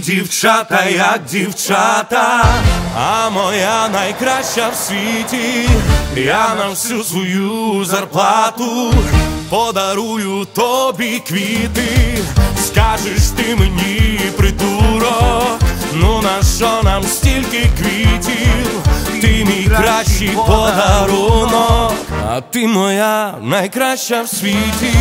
дівчата, як дівчата, а моя найкраща в світі. Я на всю свою зарплату подарую тобі квіти. Скажеш ти мені, придурок, ну на що нам стільки квітів? Ти мій кращий подарунок, а ти моя найкраща в світі.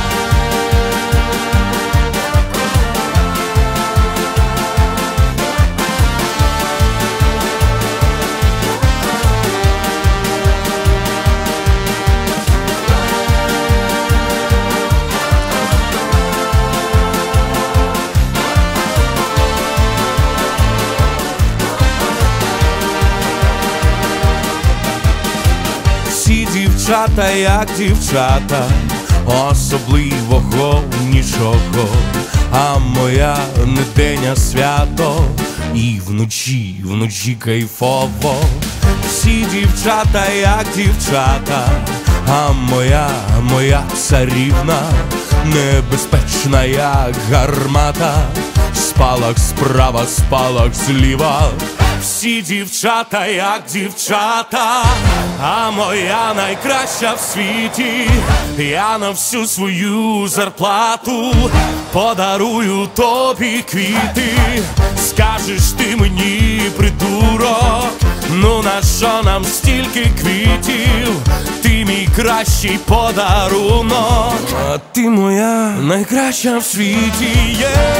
Всі дівчата, як дівчата, особливого нічого, а моя не день, а свято, і вночі кайфово. Всі дівчата, як дівчата, а моя царівна, небезпечна, як гармата, спалах справа, спалах зліва. Всі дівчата, як дівчата, а моя найкраща в світі. Я на всю свою зарплату подарую тобі квіти. Скажеш ти мені, придурок, ну на що нам стільки квітів? Ти мій кращий подарунок, а ти моя найкраща в світі.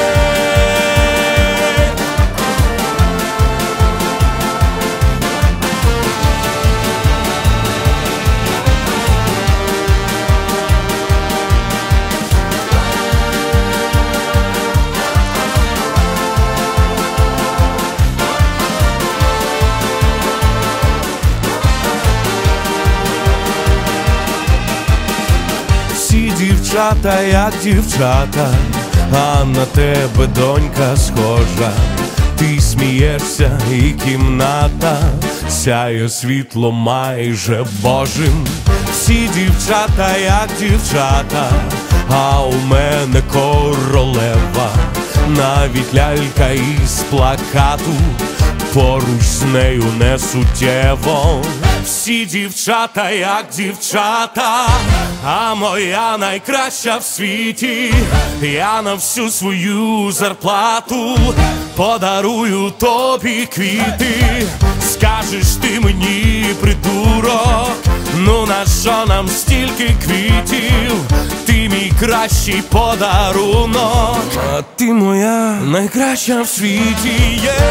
Всі дівчата, як дівчата, а на тебе донька схожа. Ти смієшся і кімната сяє світло майже Божим. Всі дівчата, як дівчата, а у мене королева, навіть лялька із плакату поруч з нею не суттєво. Всі дівчата, як дівчата, а моя найкраща в світі. Я на всю свою зарплату подарую тобі квіти. Скажеш ти мені, придурок, ну на що нам стільки квітів? Ти мій кращий подарунок, а ти моя найкраща в світі.